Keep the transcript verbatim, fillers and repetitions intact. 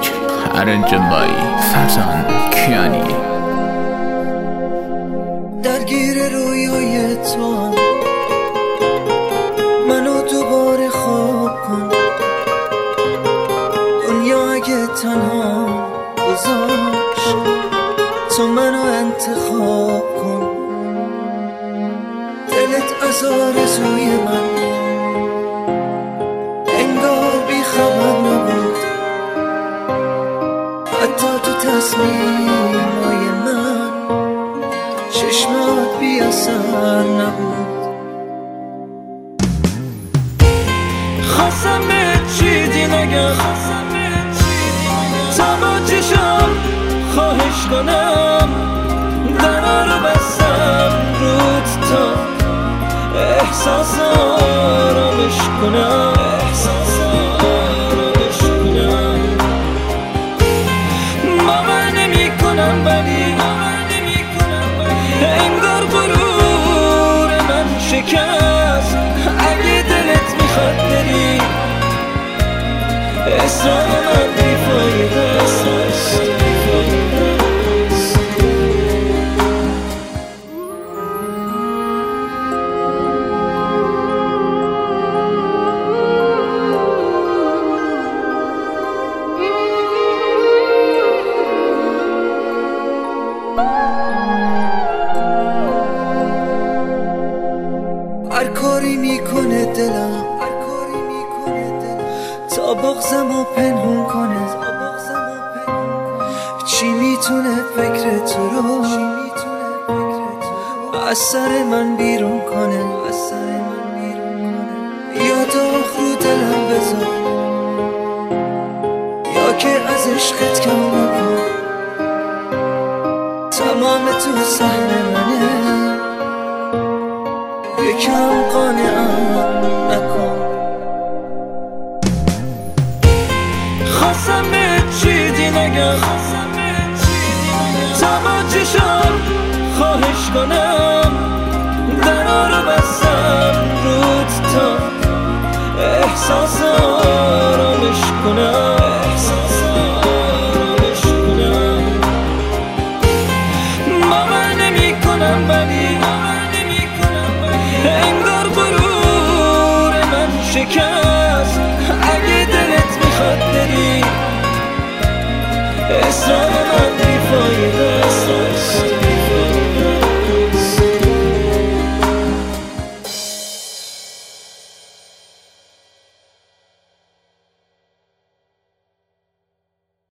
Music arranged by Farzan Kiani. درگیر رویای تو منو دوباره خواب کن. دنیا اگه تنها گذاشت تو منو انتخاب کن. دلت از آرزوی من انگار بی خبر نبود، حتی تو تصمیمای من چشمات بی اثر نبود. خواستم به چیزی نگم تا با چشم خواهش کنم، درا رو بستم رود تا احساس آرامش کنم. باور نمی کنم ولی انگار غرور من شکست. اگه دلت میخواد بری اصرار من بیفایده است. هر کاری میکنه دلم تا بغضمو پنهون کنه. چی میتونه فکر تو رو از سر من بیرون کنه. یا داغ رو دلم بذار یا که از عشقت کم نکن. تمام تو سهم منه، یکم قانعم نکن. خواستم به چیزی نگم تا با چشم خواهش کنم، درا رو بستم رود تا احساس آرامش کنم. باور نمی کنم ولی انگار غرور من شکست. اگه دلت میخواد بری اصرار من